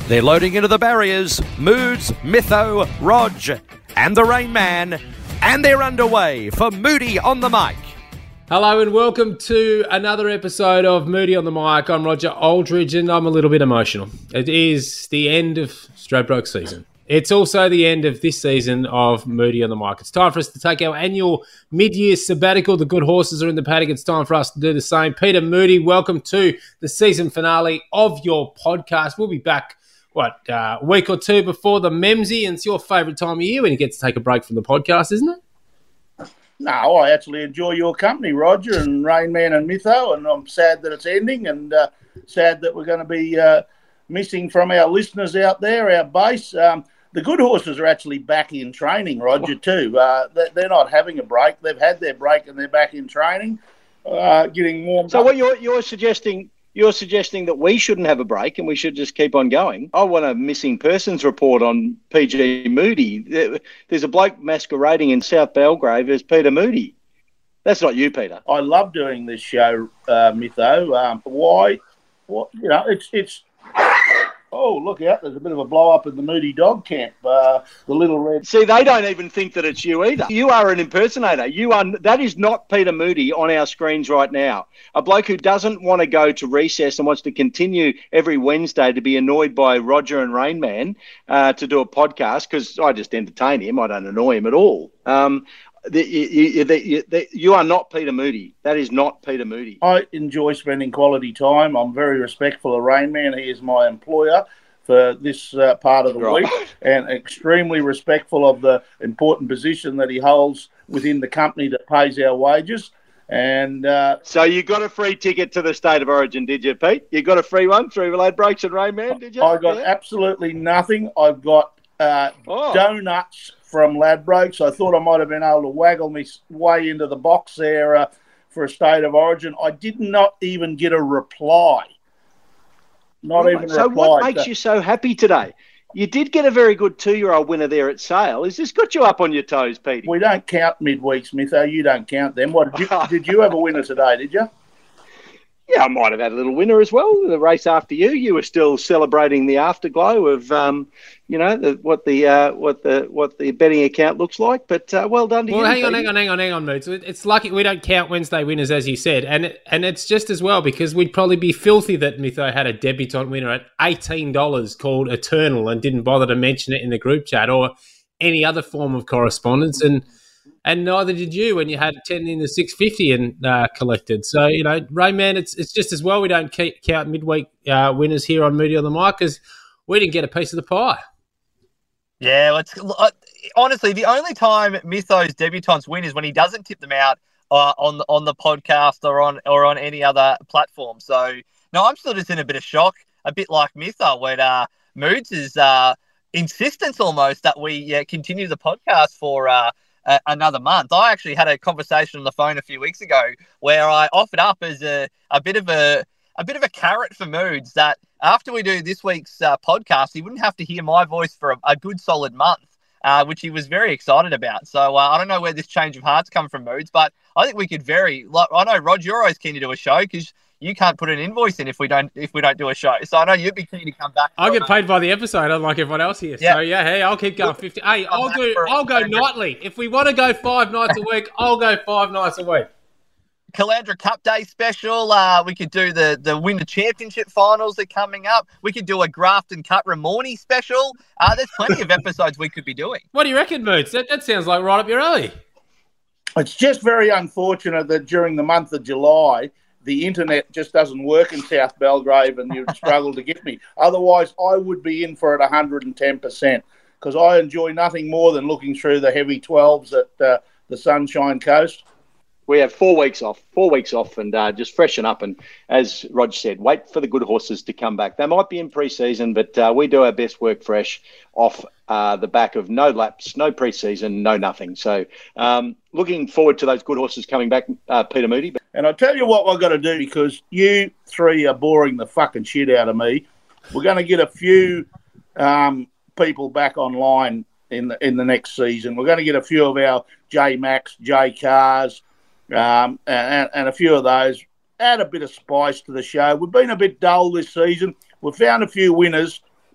They're loading into the barriers. Moods, Mytho, Rog, and the Rain Man. And they're underway for Moody on the Mic. Hello and welcome to another episode of Moody on the Mic. I'm Roger Aldridge and I'm a little bit emotional. It is the end of Stradbroke season. It's also the end of this season of Moody on the Mic. It's time for us to take our annual mid-year sabbatical. The good horses are in the paddock. It's time for us to do the same. Peter Moody, welcome to the season finale of your podcast. We'll be back, a week or two before the Memsy, and it's your favourite time of year when you get to take a break from the podcast, isn't it? No, I actually enjoy your company, Roger, and Rain Man and Mytho, and I'm sad that it's ending and sad that we're going to be missing from our listeners out there, our base. The good horses are actually back in training, Roger, too. They're not having a break. They've had their break and they're back in training, getting warmed up. So what you're suggesting that we shouldn't have a break and we should just keep on going? I want a missing persons report on PG Moody. There's a bloke masquerading in South Belgrave as Peter Moody. That's not you, Peter. I love doing this show, Mytho. Why? What? You know, it's. Oh, look out, there's a bit of a blow-up in the Moody dog camp. The little red... See, they don't even think that it's you either. You are an impersonator. That is not Peter Moody on our screens right now. A bloke who doesn't want to go to recess and wants to continue every Wednesday to be annoyed by Roger and Rain Man to do a podcast, because I just entertain him. I don't annoy him at all. You are not Peter Moody. That is not Peter Moody. I enjoy spending quality time. I'm very respectful of Rain Man. He is my employer for this part of the week, and extremely respectful of the important position that he holds within the company that pays our wages. And so you got a free ticket to the State of Origin, did you, Pete? You got a free one through Ladbrokes and Rain Man, did you? I got absolutely nothing. I've got donuts from Ladbrokes. I thought I might have been able to waggle my way into the box there for a State of Origin. I did not even get a reply. So what makes you so happy today? You did get a very good 2-year-old winner there at Sale. Has this got you up on your toes, Petey? We don't count midweeks, Mytho. You don't count them. What did you have a winner today, did you? Yeah, I might have had a little winner as well. The race after you, you were still celebrating the afterglow of, what the betting account looks like. But well done to you. Well, hang on, Moods. It's lucky we don't count Wednesday winners, as you said, and it's just as well because we'd probably be filthy that Mytho had a debutant winner at $18 called Eternal and didn't bother to mention it in the group chat or any other form of correspondence, and neither did you when you had 10 in the 650 and collected. So, Rain Man, it's just as well we don't count midweek winners here on Moody on the Mic because we didn't get a piece of the pie. Yeah, honestly, the only time Mytho's debutants win is when he doesn't tip them out on the podcast or on any other platform. So, no, I'm still just in a bit of shock, a bit like Mytho, when Moods' insistence almost that we continue the podcast for another month. I actually had a conversation on the phone a few weeks ago where I offered up as a bit of a carrot for Moods that after we do this week's podcast, he wouldn't have to hear my voice for a good solid month, which he was very excited about. So I don't know where this change of heart's come from, Moods, but I think we could I know, Rod, you're always keen to do a show because you can't put an invoice in if we don't do a show. So I know you'd be keen to come back. I get paid by the episode, unlike everyone else here. Yeah. So yeah, hey, I'll keep going 50. Hey, I'll go nightly. If we want to go 5 nights a week, I'll go 5 nights a week. Caloundra Cup Day special. We could do the Winter Championship finals that are coming up. We could do a Grafton Cup Ramornie special. There's plenty of episodes we could be doing. What do you reckon, Moods? That sounds like right up your alley. It's just very unfortunate that during the month of July, the internet just doesn't work in South Belgrave and you'd struggle to get me. Otherwise, I would be in for it 110% because I enjoy nothing more than looking through the heavy 12s at the Sunshine Coast. We have 4 weeks off and just freshen up. And as Rog said, wait for the good horses to come back. They might be in pre-season, but we do our best work fresh off the back of no laps, no pre-season, no nothing. So looking forward to those good horses coming back, Peter Moody. And I'll tell you what we've got to do because you three are boring the fucking shit out of me. We're going to get a few people back online in the next season. We're going to get a few of our J Max, J Cars, and a few of those. Add a bit of spice to the show. We've been a bit dull this season. We've found a few winners,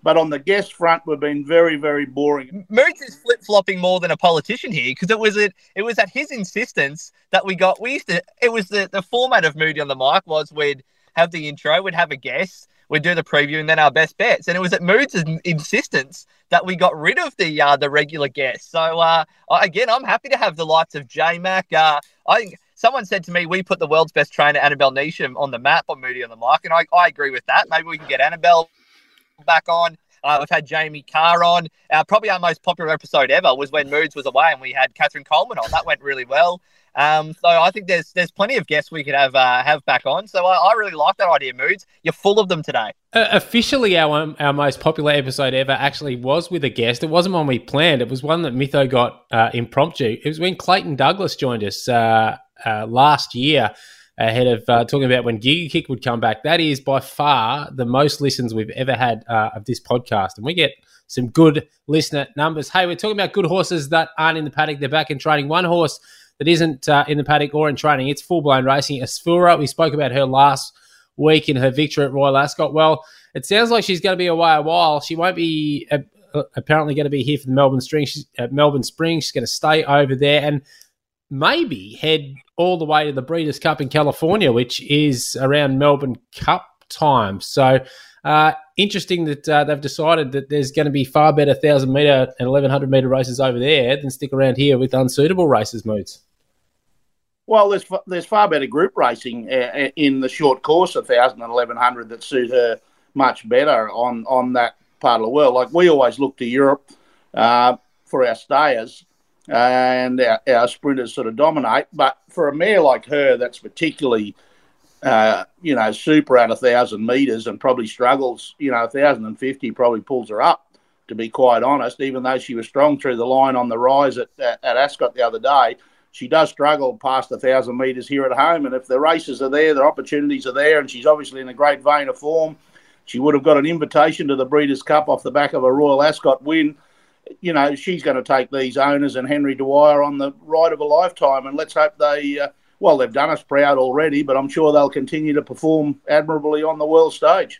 But on the guest front, we've been very, very boring. Moods is flip-flopping more than a politician here, because it was at his insistence that we used to, it was the format of Moody on the Mic was we'd have the intro, we'd have a guest, we'd do the preview, and then our best bets. And it was at Moods' insistence that we got rid of the regular guests. So, again, I'm happy to have the likes of J-Mac. I think someone said to me, we put the world's best trainer, Annabelle Neesham, on the map on Moody on the Mic, and I agree with that. Maybe we can get Annabelle back on. We've had Jamie Carr on. Probably our most popular episode ever was when Moods was away and we had Catherine Coleman on. That went really well. So I think there's plenty of guests we could have back on. So I really like that idea, Moods. You're full of them today. Officially, our most popular episode ever actually was with a guest. It wasn't one we planned. It was one that Mytho got impromptu. It was when Clayton Douglas joined us last year, ahead of talking about when Giga Kick would come back. That is by far the most listens we've ever had of this podcast. And we get some good listener numbers. Hey, we're talking about good horses that aren't in the paddock. They're back in training. One horse that isn't in the paddock or in training, it's full-blown racing. Asfoora, we spoke about her last week in her victory at Royal Ascot. Well, it sounds like she's going to be away a while. She won't be apparently going to be here for the Melbourne Spring. She's at Melbourne Spring. She's going to stay over there and maybe head all the way to the Breeders' Cup in California, which is around Melbourne Cup time. So interesting that they've decided that there's going to be far better 1,000-metre and 1,100-metre races over there than stick around here with unsuitable races, Moods. Well, there's far better group racing in the short course of 1,000 and 1,100 that suit her much better on that part of the world. Like we always look to Europe for our stayers, and our sprinters sort of dominate. But for a mare like her, that's particularly, super at 1,000 metres and probably struggles, 1,050 probably pulls her up, to be quite honest, even though she was strong through the line on the rise at Ascot the other day. She does struggle past 1,000 metres here at home. And if the races are there, the opportunities are there, and she's obviously in a great vein of form, she would have got an invitation to the Breeders' Cup off the back of a Royal Ascot win. She's going to take these owners and Henry Dwyer on the ride of a lifetime. And let's hope they've done us proud already, but I'm sure they'll continue to perform admirably on the world stage.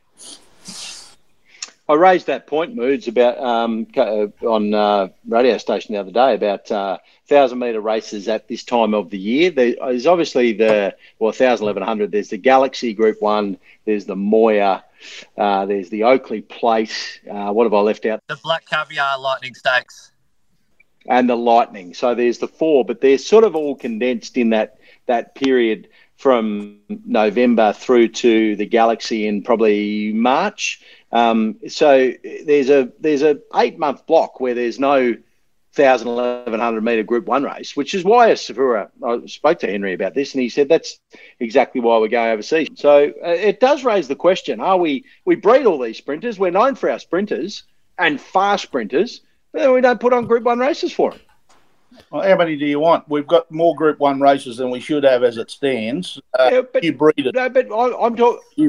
I raised that point, Moods, about on radio station the other day about 1,000-metre races at this time of the year. There's obviously 1,000, 1,100. There's the Galaxy Group 1. There's the Moya. There's the Oakley Place. What have I left out? The Black Caviar Lightning Stakes. And the Lightning. So there's the four, but they're sort of all condensed in that period from November through to the Galaxy in probably March. So there's a 8-month block where there's no 1,000, 1,100 metre Group 1 race, which is why I spoke to Henry about this, and he said that's exactly why we're going overseas. So it does raise the question, we breed all these sprinters, we're known for our sprinters and fast sprinters, but then we don't put on Group 1 races for them. Well, how many do you want? We've got more Group 1 races than we should have as it stands. You breed it. No, but I'm talking...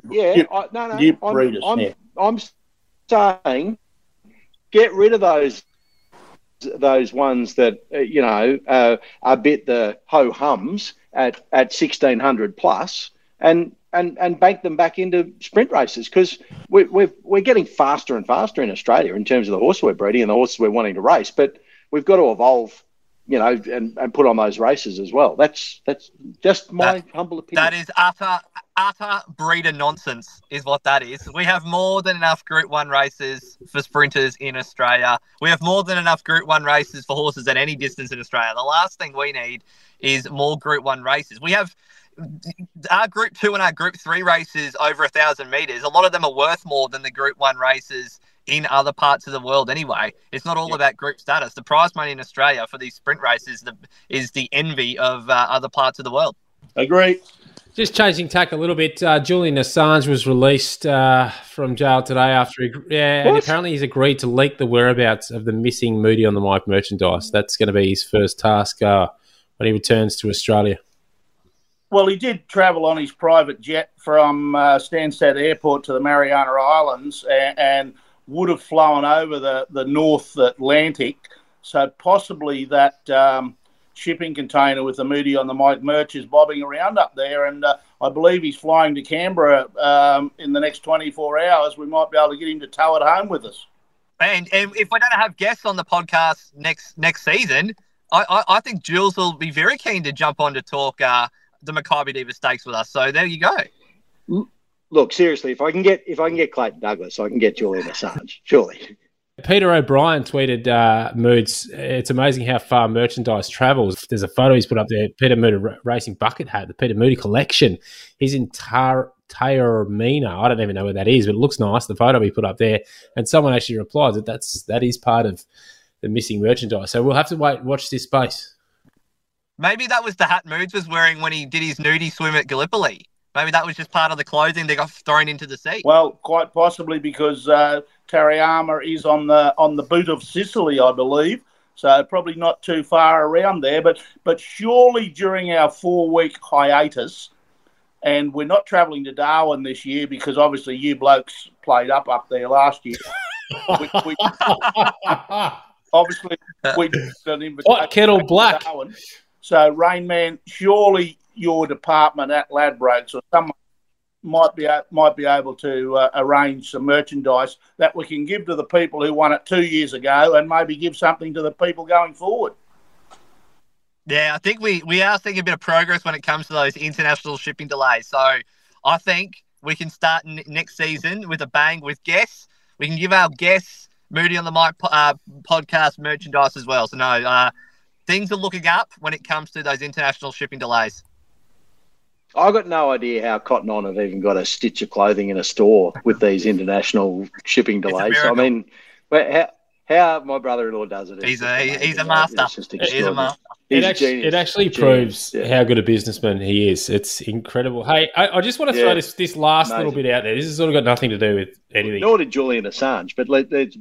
I'm saying get rid of those ones that are a bit the ho hums at 1,600 plus, and bank them back into sprint races, because we're getting faster and faster in Australia in terms of the horses we're breeding and the horses we're wanting to race, but we've got to evolve, and put on those races as well. That's just my humble opinion. That is utter breeder nonsense is what that is. We have more than enough Group 1 races for sprinters in Australia. We have more than enough Group 1 races for horses at any distance in Australia. The last thing we need is more Group 1 races. We have our Group 2 and our Group 3 races over 1,000 metres. A lot of them are worth more than the Group 1 races in other parts of the world anyway. It's not all about group status. The prize money in Australia for these sprint races is the envy of other parts of the world. Agree. Just changing tack a little bit, Julian Assange was released from jail today after and apparently he's agreed to leak the whereabouts of the missing Moody on the Mic merchandise. That's going to be his first task when he returns to Australia. Well, he did travel on his private jet from Stansted Airport to the Mariana Islands and would have flown over the North Atlantic. So possibly that shipping container with the Moody on the Mic merch is bobbing around up there. And I believe he's flying to Canberra in the next 24 hours. We might be able to get him to tow it home with us. And if we're going to have guests on the podcast next season, I think Jules will be very keen to jump on to talk the Makybe Diva Stakes with us. So there you go. Look, seriously, if I can get Clayton Douglas, I can get Julian Assange, surely. Peter O'Brien tweeted, Moods, it's amazing how far merchandise travels. There's a photo he's put up there, Peter Moody racing bucket hat, the Peter Moody collection. He's in Taormina. I don't even know where that is, but it looks nice, the photo he put up there. And someone actually replied that is part of the missing merchandise. So we'll have to watch this space. Maybe that was the hat Moods was wearing when he did his nudie swim at Gallipoli. Maybe that was just part of the clothing that got thrown into the sea. Well, quite possibly because Tarayama is on the boot of Sicily, I believe. So probably not too far around there. But surely during our 4-week hiatus, and we're not travelling to Darwin this year because obviously you blokes played up there last year. Obviously, we did an invitation. Hot kettle black. Darwin. So, Rain Man, surely your department at Ladbrokes or someone might be able to arrange some merchandise that we can give to the people who won it 2 years ago and maybe give something to the people going forward. Yeah, I think we are seeing a bit of progress when it comes to those international shipping delays. So I think we can start next season with a bang with guests. We can give our guests Moody on the Mic podcast merchandise as well. So no, things are looking up when it comes to those international shipping delays. I've got no idea how Cotton On have even got a stitch of clothing in a store with these international shipping delays. I mean, how my brother-in-law does it. He's a master. He's a master. It actually proves how good a businessman he is. It's incredible. Hey, I just want to throw this last little bit out there. This has sort of got nothing to do with anything. Nor did Julian Assange, but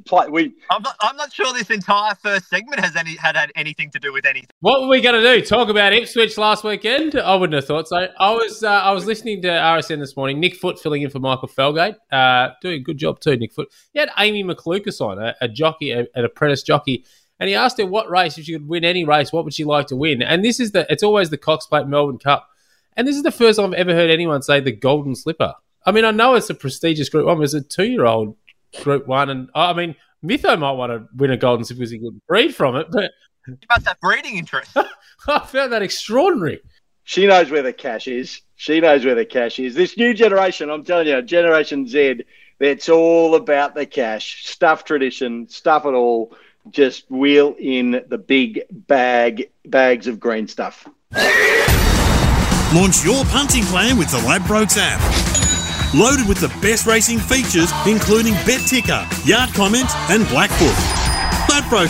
I'm not sure this entire first segment has had anything to do with anything. What were we going to do? Talk about Ipswich last weekend? I wouldn't have thought so. I was listening to RSN this morning. Nick Foote filling in for Michael Felgate. Doing a good job too, Nick Foote. He had Amy McLucas on, a jockey, an apprentice jockey. And he asked her what race, if she could win any race, what would she like to win? And it's always the Cox Plate Melbourne Cup. And this is the first time I've ever heard anyone say the Golden Slipper. I mean, I know it's a prestigious Group 1, but it's a 2-year-old Group 1. And I mean, Mytho might want to win a Golden Slipper because he could breed from it. But you must have breeding interest. I found that extraordinary. She knows where the cash is. This new generation, I'm telling you, Generation Z, it's all about the cash. Stuff tradition, stuff it all. Just wheel in the big bags of green stuff. Launch your punting plan with the Ladbrokes app. Loaded with the best racing features, including Bet Ticker, Yard Comment, and Blackfoot. Ladbroke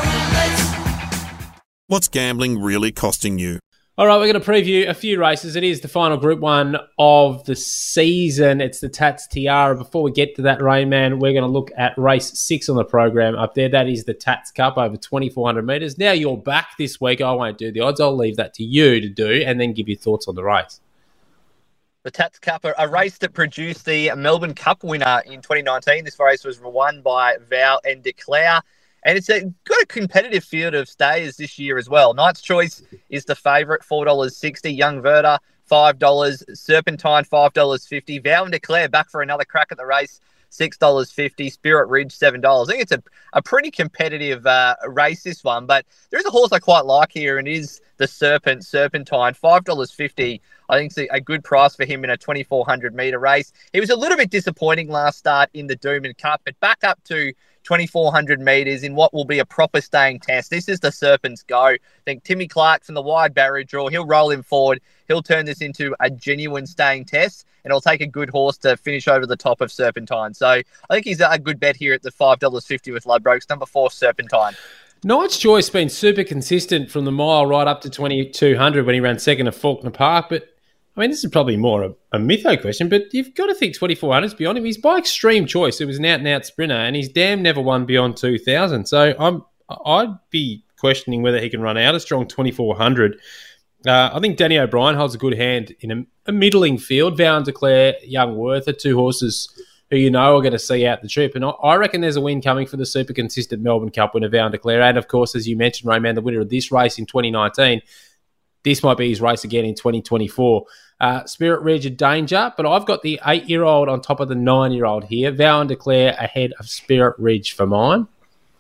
it. What's gambling really costing you? All right, we're going to preview a few races. It is the final Group 1 of the season. It's the Tats Tiara. Before we get to that, Rain Man, we're going to look at race 6 on the program up there. That is the Tats Cup over 2,400 metres. Now you're back this week. I won't do the odds. I'll leave that to you to do and then give you thoughts on the race. The Tats Cup, a race that produced the Melbourne Cup winner in 2019. This race was won by Vow and Declare. And it's got a competitive field of stayers this year as well. Knight's Choice is the favourite, $4.60. Young Verta, $5. Serpentine, $5.50. Vow and Declare back for another crack at the race, $6.50. Spirit Ridge, $7. I think it's a pretty competitive race, this one. But there is a horse I quite like here, and it is the Serpentine, $5.50. I think it's a good price for him in a 2,400 metre race. He was a little bit disappointing last start in the Doomben Cup, but back up to 2,400 metres in what will be a proper staying test. This is the Serpent's go. I think Timmy Clark from the wide barrier draw, he'll roll him forward. He'll turn this into a genuine staying test, and it'll take a good horse to finish over the top of Serpentine. So I think he's a good bet here at the $5.50 with Ladbrokes. Number 4, Serpentine. Knight's Choice been super consistent from the mile right up to 2,200 when he ran second at Faulkner Park, but I mean, this is probably more a Mytho question, but you've got to think 2,400 is beyond him. He's by Extreme Choice. It was an out-and-out sprinter, and he's damn never won beyond 2,000. So I'd be questioning whether he can run out a strong 2,400. I think Danny O'Brien holds a good hand in a middling field. Vow and Declare, Young Worth are two horses who you know are going to see out the trip. And I reckon there's a win coming for the super consistent Melbourne Cup winner, Vow and Declare. And, of course, as you mentioned, Rayman, the winner of this race in 2019. this might be his race again in 2024. Spirit Ridge a danger, but I've got the 8-year-old on top of the 9-year-old here. Vow and Declare ahead of Spirit Ridge for mine.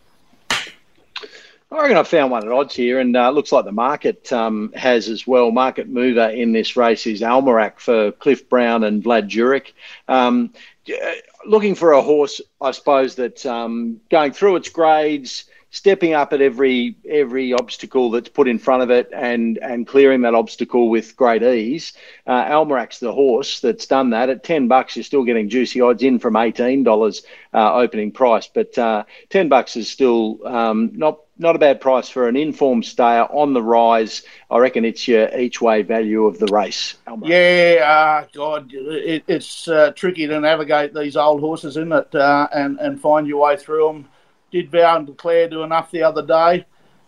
I reckon I found one at odds here, and looks like the market has as well. Market mover in this race is Almerac for Cliff Brown and Vlad Jurek. Looking for a horse, I suppose, that going through its grades, stepping up at every obstacle that's put in front of it and clearing that obstacle with great ease. Almerac's the horse that's done that. At $10, you're still getting juicy odds in from $18 opening price, but $10 is still not a bad price for an informed stayer on the rise. I reckon it's your each way value of the race. Almerac. Yeah, God, it's tricky to navigate these old horses, isn't it? And find your way through them. Did Vow and Declare do enough the other day?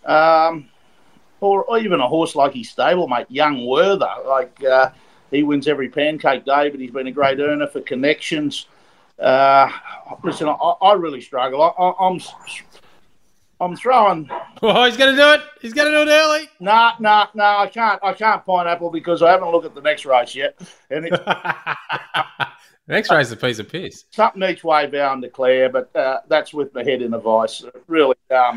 Or even a horse like his stablemate, Young Werther. He wins every Pancake Day, but he's been a great earner for Connections. Listen, I really struggle. I'm throwing. Oh, he's going to do it. He's going to do it early. No, I can't. I can't pineapple because I haven't looked at the next race yet. And it's The next race is a piece of piss. something each way, Vow and Declare, but that's with my head in a vice. Really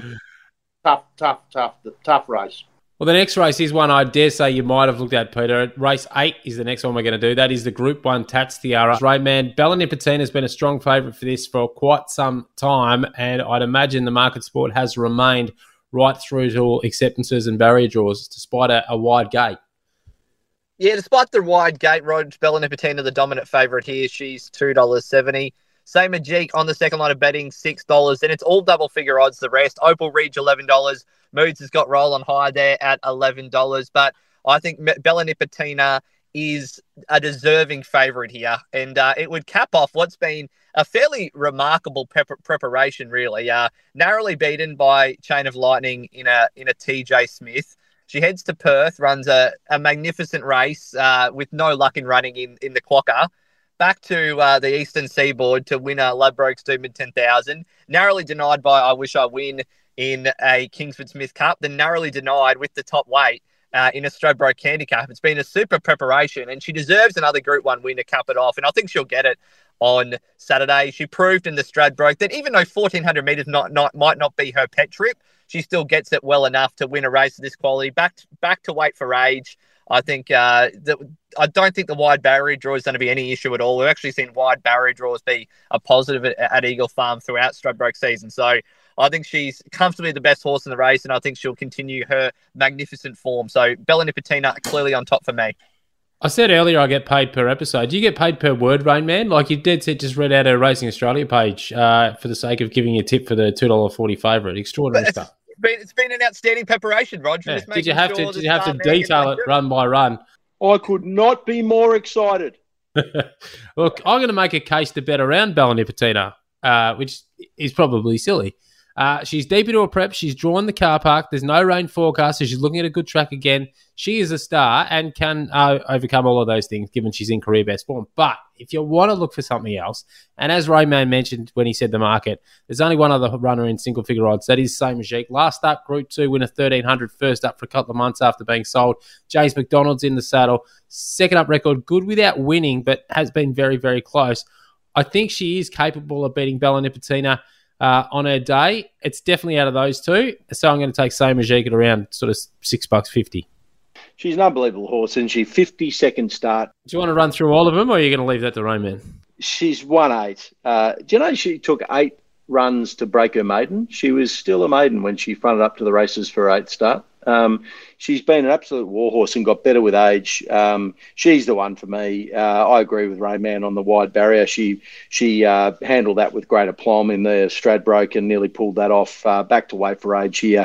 tough race. Well, the next race is one I dare say you might have looked at, Peter. Race 8 is the next one we're going to do. That is the Group 1 Tats Tiara. Rayman, Bella Nipotina has been a strong favourite for this for quite some time, and I'd imagine the market sport has remained right through to acceptances and barrier draws despite a wide gate. Yeah, despite the wide gate, Rog, Bella Nipotina, the dominant favourite here. She's $2.70. Same Majik on the second line of betting, $6. Then it's all double figure odds, the rest. Opal Ridge, $11. Moods has got roll on high there at $11. But I think Bella Nipotina is a deserving favourite here. And it would cap off what's been a fairly remarkable preparation, really. Narrowly beaten by Chain of Lightning in a TJ Smith. She heads to Perth, runs a magnificent race with no luck in running in the Quokka. Back to the Eastern Seaboard to win a Ladbrokes Doomben 10,000. Narrowly denied by I Wish I Win in a Kingsford Smith Cup. Then narrowly denied with the top weight in a Stradbroke Handicap. It's been a super preparation, and she deserves another Group 1 win to cap it off. And I think she'll get it on Saturday. She proved in the Stradbroke that even though 1,400 metres might not be her pet trip, she still gets it well enough to win a race of this quality. Back to weight for age. I think I don't think the wide barrier draw is going to be any issue at all. We've actually seen wide barrier draws be a positive at Eagle Farm throughout Stradbroke season. So I think she's comfortably the best horse in the race, and I think she'll continue her magnificent form. So Bella Nipotina clearly on top for me. I said earlier I get paid per episode. Do you get paid per word, Rain Man? Like you dead set just read out a Racing Australia page for the sake of giving you a tip for the $2.40 favourite. Extraordinary stuff. It's been an outstanding prepreparation, Rog. Yeah. Did you have to detail it run by run? I could not be more excited. Look, I'm going to make a case to bet around Bella Nipotina, which is probably silly. She's deep into a prep. She's drawn the car park. There's no rain forecast, so she's looking at a good track again. She is a star and can overcome all of those things, given she's in career best form. But if you want to look for something else, and as Rayman mentioned when he said the market, there's only one other runner in single figure odds. That is Same Majik. Last up, Group 2, winner 1,300, first up for a couple of months after being sold. James McDonald's in the saddle. Second up record, good without winning, but has been very, very close. I think she is capable of beating Bella Nipotina on her day. It's definitely out of those two. So I'm going to take Same Majik at around sort of $6.50. She's an unbelievable horse, and she 52nd start. Do you want to run through all of them, or are you going to leave that to Rayman? She's won 8. Do you know she took 8 runs to break her maiden? She was still a maiden when she fronted up to the races for her 8th start. She's been an absolute warhorse and got better with age. She's the one for me. I agree with Rayman on the wide barrier. She handled that with great aplomb in the Stradbroke and nearly pulled that off. Back to weight for age here.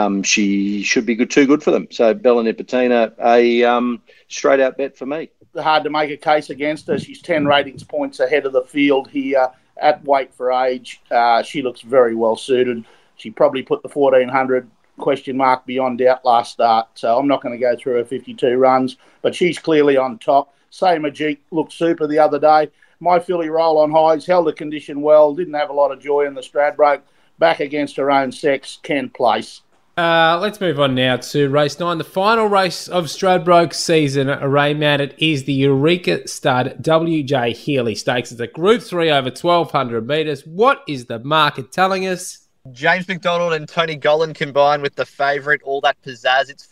She should be too good for them. So Bella Nipotina, a straight out bet for me. Hard to make a case against her. She's 10 ratings points ahead of the field here at weight for age. She looks very well suited. She probably put the 1,400 question mark beyond doubt last start. So I'm not going to go through her 52 runs, but she's clearly on top. Same Majik looked super the other day. My filly Roll on Highs held the condition well, didn't have a lot of joy in the Stradbroke. Back against her own sex, can place. Let's move on now to race 9, the final race of Stradbroke season. Rayman, it is the Eureka Stud WJ Healy Stakes. It's a Group 3 over 1,200 metres. What is the market telling us? James McDonald and Tony Gollan combined with the favourite, All That Pizzazz. It's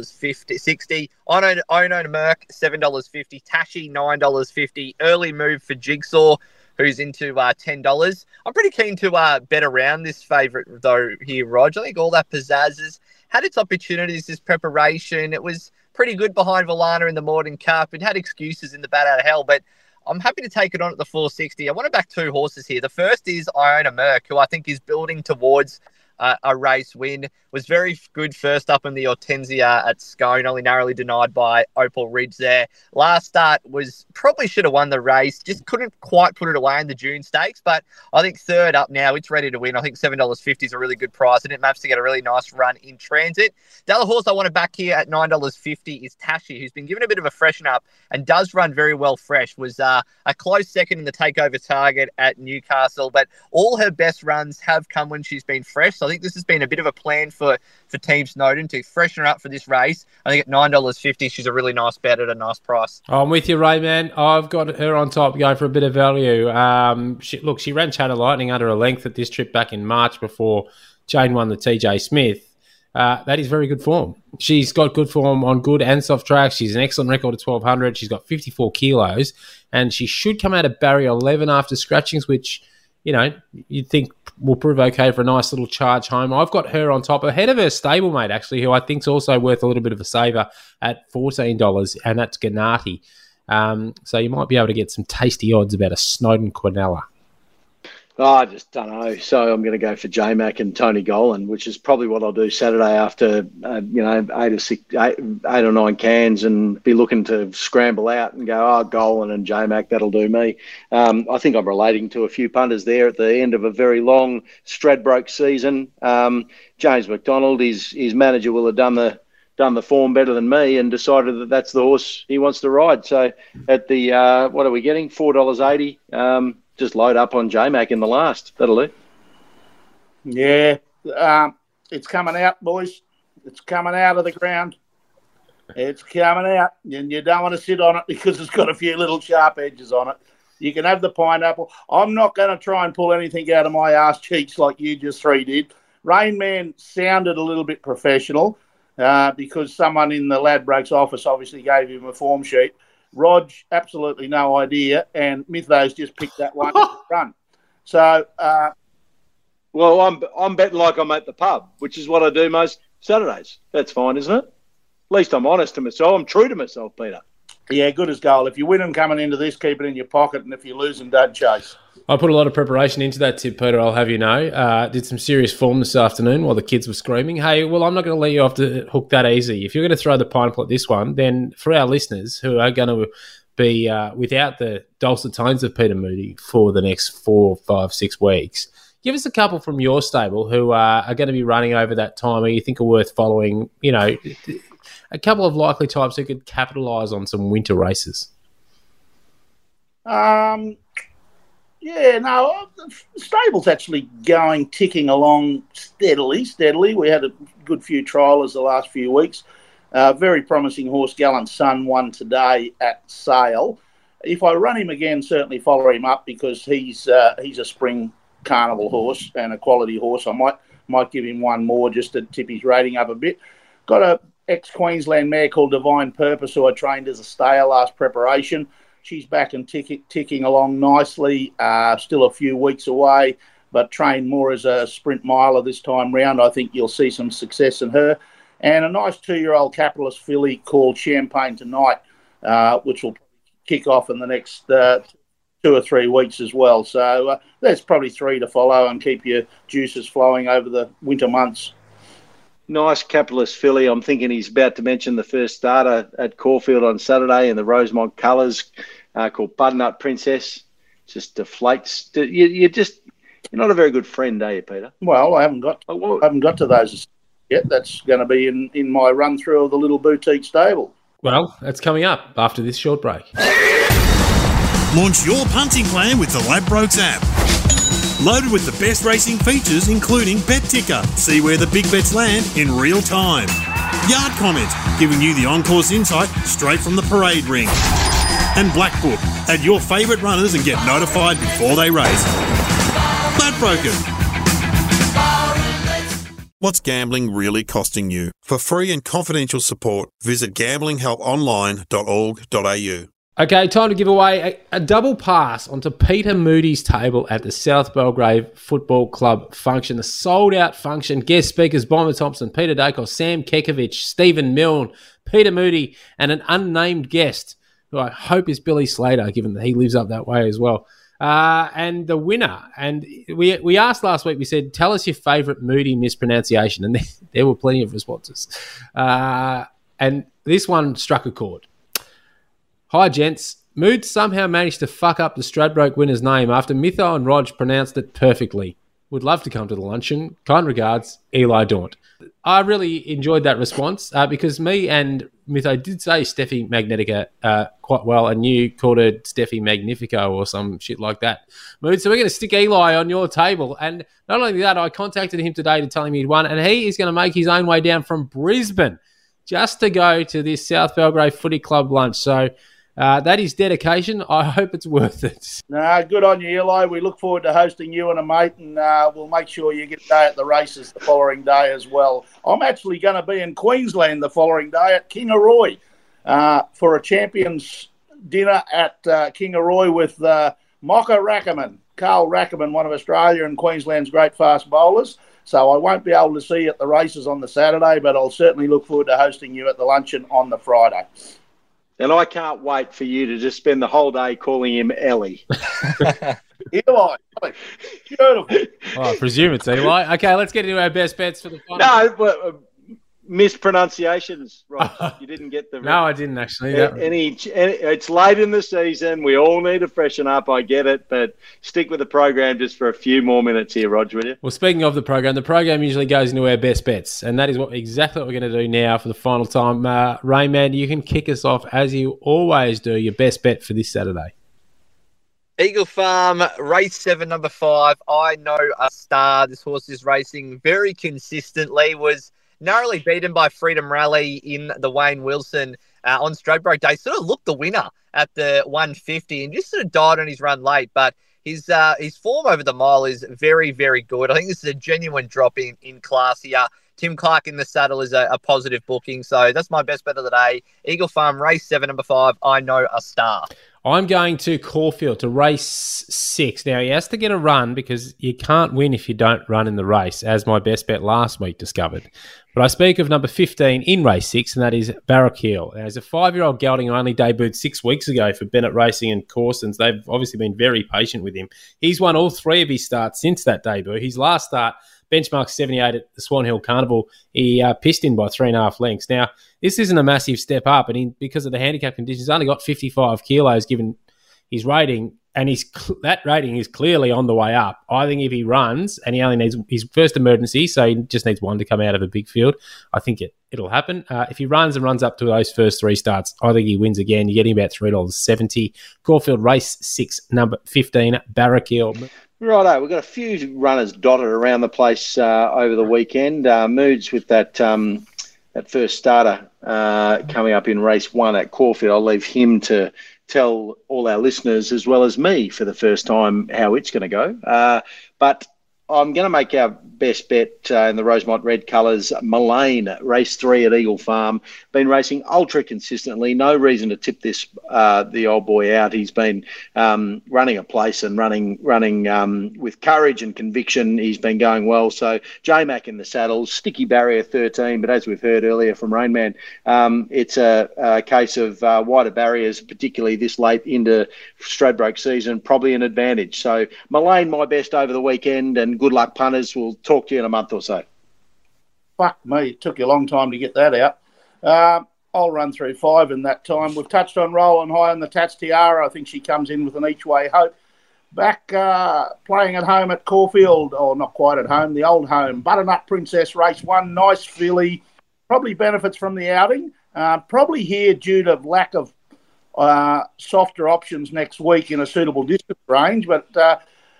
$4.60. Ono to Merck, $7.50. Tashi, $9.50. Early move for Jigsaw, who's into $10. I'm pretty keen to bet around this favourite, though, here, Rog. I think All That Pizzazz has had its opportunities this preparation. It was pretty good behind Valana in the Morden Cup. It had excuses in the Bat Out of Hell, but I'm happy to take it on at the 460. I want to back 2 horses here. The first is Iona Merck, who I think is building towards a race win. Was very good first up in the Hortensia at Scone, only narrowly denied by Opal Ridge there. Last start was probably should have won the race, just couldn't quite put it away in the June Stakes, but I think third up now, it's ready to win. I think $7.50 is a really good price, and it maps to get a really nice run in transit. The other horse I want to back here at $9.50 is Tashi, who's been given a bit of a freshen up and does run very well fresh. Was a close second in the Takeover Target at Newcastle, but all her best runs have come when she's been fresh. So I think this has been a bit of a plan for Team Snowden to freshen her up for this race. I think at $9.50, she's a really nice bet at a nice price. I'm with you, Rayman. I've got her on top going for a bit of value. She ran Chatter Lightning under a length at this trip back in March before Jane won the TJ Smith. That is very good form. She's got good form on good and soft tracks. She's an excellent record at 1,200. She's got 54 kilos, and she should come out of barrier 11 after scratchings, which, you know, you'd think will prove okay for a nice little charge home. I've got her on top, ahead of her stablemate, actually, who I think is also worth a little bit of a saver at $14, and that's Gennady. So you might be able to get some tasty odds about a Snowden Quinella. Oh, I just don't know. So I'm going to go for J-Mac and Tony Gollan, which is probably what I'll do Saturday after, 8 or 9 cans, and be looking to scramble out and go, Gollan and J-Mac, that'll do me. I think I'm relating to a few punters there at the end of a very long Stradbroke season. James McDonald, his manager will have done the form better than me and decided that that's the horse he wants to ride. So at the, what are we getting? $4.80. Just load up on J-Mac in the last. That'll do. Yeah. It's coming out, boys. It's coming out of the ground. It's coming out. And you don't want to sit on it because it's got a few little sharp edges on it. You can have the pineapple. I'm not going to try and pull anything out of my ass cheeks like you just 3 did. Rain Man sounded a little bit professional because someone in the Ladbrokes office obviously gave him a form sheet. Rog, absolutely no idea, and Mythos just picked that one run. So, well, I'm betting like I'm at the pub, which is what I do most Saturdays. That's fine, isn't it? At least I'm honest to myself. I'm true to myself, Peter. Yeah, good as gold. If you win them coming into this, keep it in your pocket, and if you lose them, don't chase. I put a lot of preparation into that tip, Peter, I'll have you know. Did some serious form this afternoon while the kids were screaming. Hey, well, I'm not going to let you off the hook that easy. If you're going to throw the pineapple at this one, then for our listeners who are going to be without the dulcet tones of Peter Moody for the next 4, 5, 6 weeks, give us a couple from your stable who are going to be running over that time or you think are worth following, you know, a couple of likely types who could capitalise on some winter races. Yeah, no, the stable's actually ticking along steadily. We had a good few trialers the last few weeks. Very promising horse, Gallant Sun, won today at Sale. If I run him again, certainly follow him up because he's a spring carnival horse and a quality horse. I might give him one more just to tip his rating up a bit. Got a ex-Queensland mare called Divine Purpose who I trained as a stayer last preparation. She's back and ticking along nicely. Still a few weeks away, but trained more as a sprint miler this time round. I think you'll see some success in her. And a nice 2-year-old capitalist filly called Champagne Tonight, which will kick off in the next 2 or 3 weeks as well. So there's probably 3 to follow and keep your juices flowing over the winter months. Nice capitalist filly. I'm thinking he's about to mention the first starter at Caulfield on Saturday in the Rosemont colours called Butternut Princess. Just deflates. You're not a very good friend, are you, Peter? Well, I haven't got to those yet. That's going to be in my run through of the little boutique stable. Well, that's coming up after this short break. Launch your punting plan with the Ladbrokes app. Loaded with the best racing features, including Bet Ticker. See where the big bets land in real time. Yard Comment, giving you the on-course insight straight from the parade ring. And Black Book, add your favourite runners and get notified before they race. Ladbroken. What's gambling really costing you? For free and confidential support, visit gamblinghelponline.org.au. Okay, time to give away a double pass onto Peter Moody's table at the South Belgrave Football Club function, the sold-out function. Guest speakers, Bomber Thompson, Peter Dacos, Sam Kekovich, Stephen Milne, Peter Moody, and an unnamed guest, who I hope is Billy Slater, given that he lives up that way as well. And the winner, and we asked last week, we said, tell us your favourite Moody mispronunciation, and there were plenty of responses. And this one struck a chord. Hi, gents. Mood somehow managed to fuck up the Stradbroke winner's name after Mytho and Rog pronounced it perfectly. Would love to come to the luncheon. Kind regards, Eli Daunt. I really enjoyed that response because me and Mytho did say Steffi Magnetica quite well, and you called her Steffi Magnifico or some shit like that. Mood, so we're going to stick Eli on your table. And not only that, I contacted him today to tell him he'd won, and he is going to make his own way down from Brisbane just to go to this South Belgrave Footy Club lunch. So that is dedication. I hope it's worth it. No, good on you, Eli. We look forward to hosting you and a mate, and we'll make sure you get a day at the races the following day as well. I'm actually going to be in Queensland the following day at Kingaroy for a champions dinner at Kingaroy with Mocha Rackerman, Carl Rackerman, one of Australia and Queensland's great fast bowlers. So I won't be able to see you at the races on the Saturday, but I'll certainly look forward to hosting you at the luncheon on the Friday. And I can't wait for you to just spend the whole day calling him Ellie. Eli, beautiful. Well, I presume it's Eli. Okay, let's get into our best bets for the final. No, but mispronunciations, Rob. You didn't get the... No, I didn't actually. It's late in the season. We all need to freshen up. I get it, but stick with the program just for a few more minutes here, Roger, will you? Well, speaking of the program usually goes into our best bets, and that is exactly what we're going to do now for the final time. Rayman, you can kick us off as you always do. Your best bet for this Saturday. Eagle Farm, race 7, number 5. I Know a Star. This horse is racing very consistently. Was narrowly beaten by Freedom Rally in the Wayne Wilson on Stradbroke Day. Sort of looked the winner at the 150 and just sort of died on his run late. But his form over the mile is very, very good. I think this is a genuine drop in class here. Tim Clark in the saddle is a positive booking. So that's my best bet of the day. Eagle Farm, race 7, number 5. I Know a Star. I'm going to Caulfield to race 6. Now, he has to get a run because you can't win if you don't run in the race, as my best bet last week discovered. But I speak of number 15 in race 6, and that is Barrack Hill. Now, he's a 5-year-old gelding who only debuted 6 weeks ago for Bennett Racing and Corsons. They've obviously been very patient with him. He's won all 3 of his starts since that debut. His last start, benchmark 78 at the Swan Hill Carnival, he pissed in by 3.5 lengths. Now, this isn't a massive step up, and because of the handicap conditions, he's only got 55 kilos given his rating, and that rating is clearly on the way up. I think if he runs, and he only needs his first emergency, so he just needs one to come out of a big field, I think it'll happen. If he runs up to those first 3 starts, I think he wins again. You're getting about $3.70. Caulfield, race 6, number 15, Barrack Hill. Righto, we've got a few runners dotted around the place over the weekend. Moods with that first starter coming up in race 1 at Caulfield. I'll leave him to tell all our listeners as well as me for the first time how it's going to go. But I'm going to make our best bet in the Rosemont red colours. Mullane, race 3 at Eagle Farm. Been racing ultra consistently. No reason to tip this the old boy out. He's been running a place and running with courage and conviction. He's been going well. So J-Mac in the saddle. Sticky barrier 13. But as we've heard earlier from Rainman, it's a case of wider barriers, particularly this late into Stradbroke season, probably an advantage. So Mullane, my best over the weekend, and good luck, punters. We'll talk to you in a month or so. Fuck me, it took you a long time to get that out. I'll run through 5 in that time. We've touched on Rolling High on the Tats Tiara. I think she comes in with an each-way hope. Back playing at home at Caulfield, or not quite at home, the old home. Butternut Princess, race 1, nice filly. Probably benefits from the outing. Probably here due to lack of softer options next week in a suitable distance range, but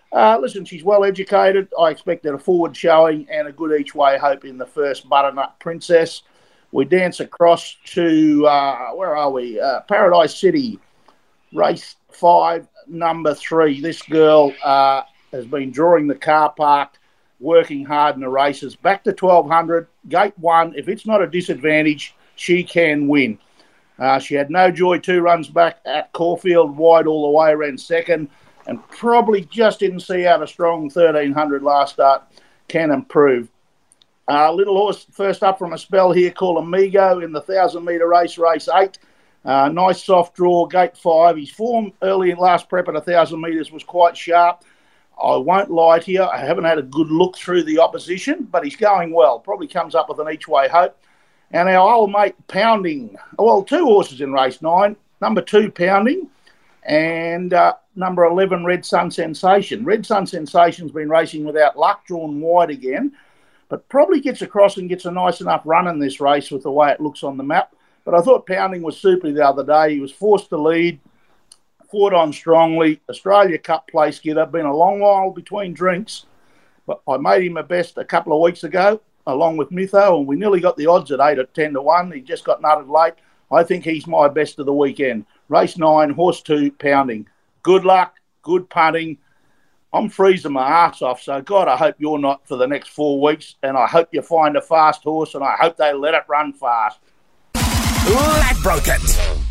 Listen, she's well educated. I expected a forward showing and a good each-way hope in the first Butternut Princess. We dance across to, where are we? Paradise City, race 5, number 3. This girl has been drawing the car park, working hard in the races. Back to 1200, gate 1. If it's not a disadvantage, she can win. She had no joy 2 runs back at Caulfield, wide all the way, ran second, and probably just didn't see out a strong 1300 last start. Can improve. Little horse first up from a spell here called Amigo in the 1,000-metre race, race 8. Nice soft draw, gate 5. His form early in last prep at 1,000 metres was quite sharp. I won't lie to you, I haven't had a good look through the opposition, but he's going well. Probably comes up with an each-way hope. And our old mate Pounding, well, 2 horses in race 9. Number 2, Pounding, and number 11, Red Sun Sensation. Red Sun Sensation's been racing without luck, drawn wide again, but probably gets across and gets a nice enough run in this race with the way it looks on the map. But I thought Pounding was super the other day. He was forced to lead, fought on strongly. Australia Cup place getter, been a long while between drinks, but I made him a best a couple of weeks ago, along with Mytho, and we nearly got the odds at 8 at 10 to 1. He just got nutted late. I think he's my best of the weekend. Race 9, horse 2, Pounding. Good luck, good punting. I'm freezing my arse off, so God, I hope you're not for the next 4 weeks, and I hope you find a fast horse, and I hope they let it run fast. Ladbroke it.